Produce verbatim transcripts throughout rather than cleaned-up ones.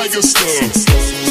swagger stuff.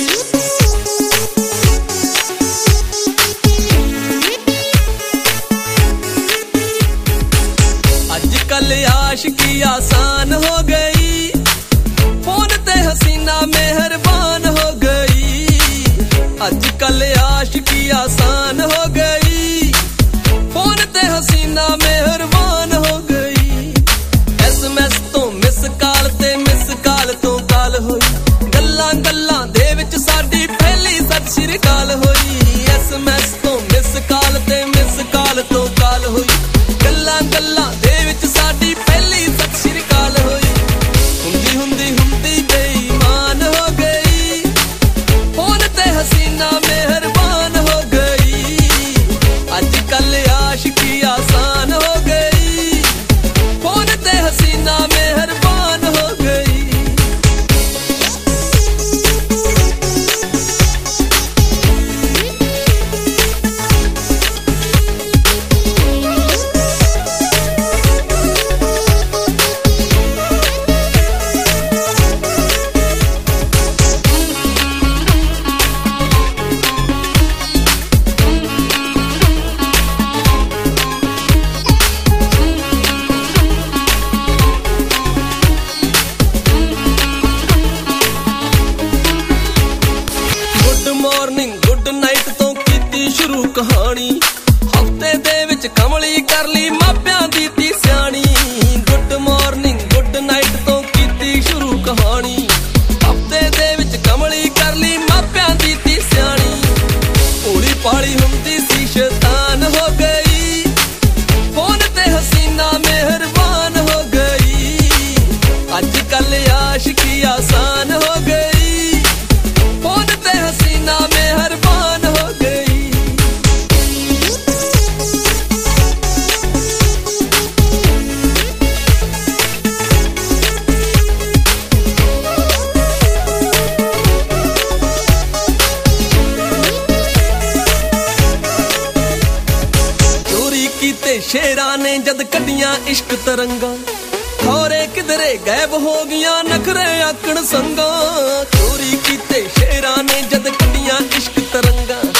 आजकल आशिकी आसान हो गई, फोन ते हसीना मेहरबान हो गई। आजकल आशिकी आसान हो गई, फोन ते हसीना मेहरबान हो गई। एसएमएस तो मिस कॉल ते मिस कॉल तो कॉल होई, गल्लां गल्लां दे विच साडी पहली सत श्री अकाल होई। एसएमएस तो मिस कॉल ते मिस कॉल तो कॉल होई, गल्लां गल्लां दे विच साडी पहली सत श्री अकाल होई। हुंदी हुंदी हुंदी बेईमान हो गई, फोन ते हसीना मेहरबान हो गई। आजकल आशिकी आसान हो गई, फोन ते हसीना मेहरबान हो गई। मॉर्निंग गुड नाइट तो कीती शुरू कहानी, हफ्ते दे विच कमली कर ली मापियां दी ती सियाणी। गुड मॉर्निंग गुड नाइट तो कीती शुरू कहानी, हफ्ते दे विच कमली कर ली मापियां दी ती सियाणी। भोली पाली हुंदी सी शैतान हो गई, फोन ते हसीना मेहरबान हो गई। आजकल आशिकी आसान हो गई, फोन ते हसीना मेहरबान हो गई। चोरी कीते शेरां ने जद कड्डियां इश्क तरंगा, खौरे किधरे गायब हो गया नखरे आकड़ संगा। चोरी कीते शेरां ने जद कड्डियां इश्क तरंगा,